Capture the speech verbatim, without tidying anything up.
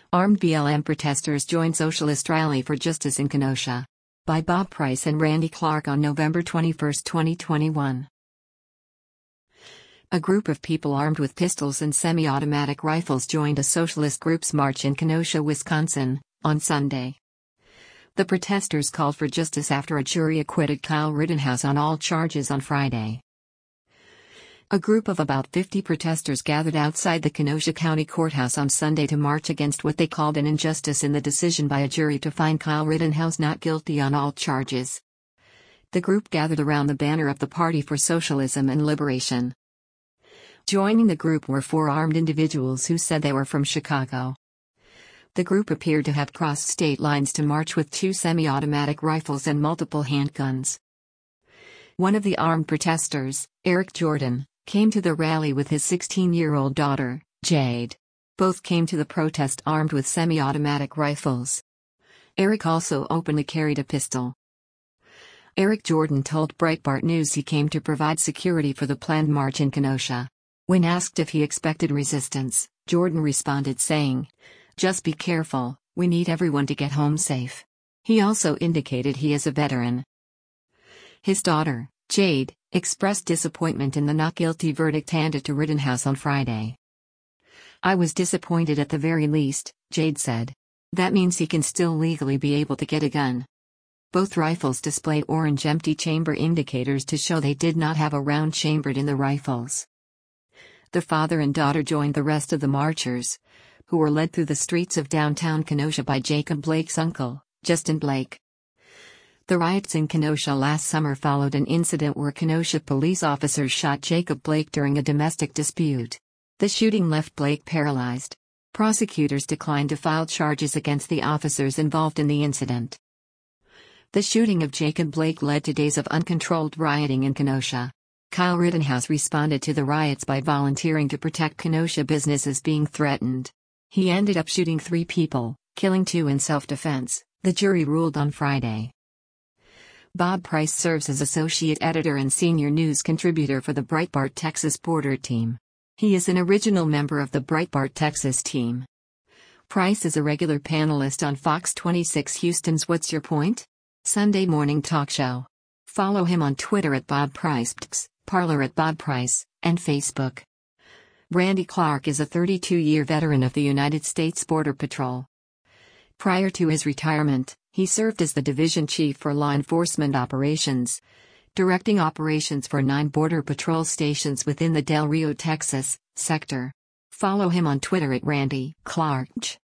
Armed B L M protesters join Socialist Rally for Justice in Kenosha. By Bob Price and Randy Clark on November twenty-first, twenty twenty-one. A group of people armed with pistols and semi-automatic rifles joined a socialist group's march in Kenosha, Wisconsin, on Sunday. The protesters called for justice after a jury acquitted Kyle Rittenhouse on all charges on Friday. A group of about fifty protesters gathered outside the Kenosha County Courthouse on Sunday to march against what they called an injustice in the decision by a jury to find Kyle Rittenhouse not guilty on all charges. The group gathered around the banner of the Party for Socialism and Liberation. Joining the group were four armed individuals who said they were from Chicago. The group appeared to have crossed state lines to march with two semi-automatic rifles and multiple handguns. One of the armed protesters, Eric Jordan, came to the rally with his sixteen-year-old daughter, Jade. Both came to the protest armed with semi-automatic rifles. Eric also openly carried a pistol. Eric Jordan told Breitbart News he came to provide security for the planned march in Kenosha. When asked if he expected resistance, Jordan responded saying, "Just be careful, we need everyone to get home safe." He also indicated he is a veteran. His daughter, Jade, expressed disappointment in the not guilty verdict handed to Rittenhouse on Friday. "I was disappointed at the very least," Jade said. "That means he can still legally be able to get a gun." Both rifles display orange empty chamber indicators to show they did not have a round chambered in the rifles. The father and daughter joined the rest of the marchers, who were led through the streets of downtown Kenosha by Jacob Blake's uncle, Justin Blake. The riots in Kenosha last summer followed an incident where Kenosha police officers shot Jacob Blake during a domestic dispute. The shooting left Blake paralyzed. Prosecutors declined to file charges against the officers involved in the incident. The shooting of Jacob Blake led to days of uncontrolled rioting in Kenosha. Kyle Rittenhouse responded to the riots by volunteering to protect Kenosha businesses being threatened. He ended up shooting three people, killing two in self-defense, the jury ruled on Friday. Bob Price serves as associate editor and senior news contributor for the Breitbart Texas Border team. He is an original member of the Breitbart Texas team. Price is a regular panelist on Fox twenty-six Houston's What's Your Point? Sunday morning talk show. Follow him on Twitter at Bob Price, Parler at Bob Price, and Facebook. Randy Clark is a thirty-two-year veteran of the United States Border Patrol. Prior to his retirement, he served as the division chief for law enforcement operations, directing operations for nine Border Patrol stations within the Del Rio, Texas, sector. Follow him on Twitter at Randy Clark.